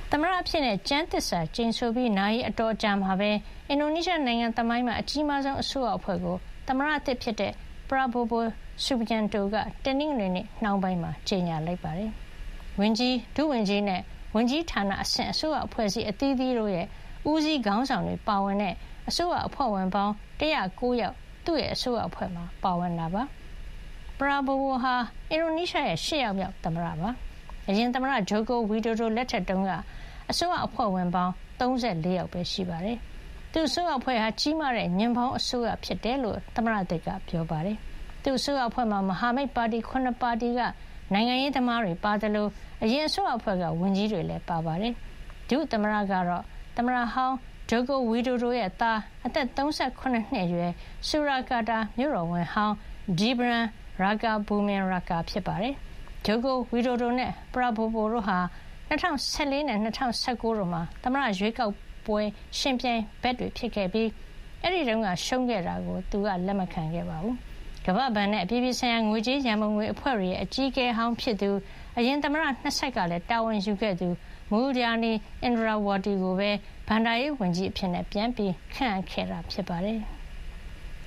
သမရဖြစ်တဲ့ကျန်းသစ္စာကျိန်ဆိုပြီးနိုင်အတော်ကြာမှာပဲအင်ဒိုနီးရှားနိုင်ငံသမိုင်းမှာအကြီးမားဆုံးအစိုးရအဖွဲ့ကိုသမရအသစ်ဖြစ်တဲ့ Prabowo Subianto ကတနင်္ဂနွေနေ့နှောင်းပိုင်းမှာကြေညာလိုက်ပါတယ်။ဝန်ကြီးဒုဝန်ကြီးနဲ့ဝန်ကြီးဌာနအဆင့်အစိုးရအဖွဲ့အစည်းအသီးသီးတို့ရဲ့ဦးစီးခေါင်းဆောင်တွေပါဝင်တဲ့အစိုးရအဖွဲ့ဝင်ပေါင်း109ယောက်သူ့ရဲ့အစိုးရအဖွဲ့မှာပါဝင်တာပါ။ Prabowo ဟာအင်ဒိုနီးရှားရဲ့10ယောက်မြောက်သမရပါ။အရင်သမရဂျိုကိုဝီဒိုဒိုလက်ထက်တုန်းကအစိုးရအဖွဲ့ဝင်ပေါင်း34ယောက်ပဲရှိပါတယ်။သူ့အစိုးရအဖွဲ့ဟာကြီးမားတဲ့ညင်ပေါင်းအစိုးရဖြစ်တယ်လို့သမရသစ်ကပြောပါတယ်။သူ့အစိုးရအဖွဲ့မှာမဟာမိတ်ပါတီ9ပါတီကနိုင်ငံရေးသမားတွေပါတယ်လို့အရင်အစိုးရအဖွဲ့ကဝန်ကြီးတွေလည်းပါပါတယ်။ဒုသမရကတော့သမရဟောင်းဂျိုကိုဝီဒိုဒိုရဲ့သားအသက်38နှစ်အရွယ်ဆူရာကာတာမြို့တော်ဝန်ဟောင်းဂျီဘရန်ရာကာဘူမင်ရာကာဖြစ်ပါတယ်။ဂျိုကိုဝီဒိုဒိုနဲ့ပရာဘိုဘိုတို့ဟာ2014နဲ့2019တို့မှာသမရရွေးကောက်ပွဲရှင်ပြိုင်ဘက်တွေဖြစ်ခဲ့ပြီးအဲ့ဒီတုန်းကရှုံးခဲ့တာကိုသူကလက်မခံခဲ့ပါဘူး။ကမ္ဘာ့ဘဏ်နဲ့အပြည်ပြည်ဆိုင်ရာငွေကြေးရန်ပုံငွေအဖွဲ့တွေရဲ့အကြီးအကဲဟောင်းဖြစ်သူအရင်သမရ2ဆက်ကလည်းတာဝန်ယူခဲ့သူမူဒီယာနီအင်ဒရာဝါတီကိုပဲဘန်ဒါရေးဝန်ကြီးအဖြစ်နဲ့ပြန်ပြီးခန့်အပ်ခဲ့တာဖြစ်ပါတယ်။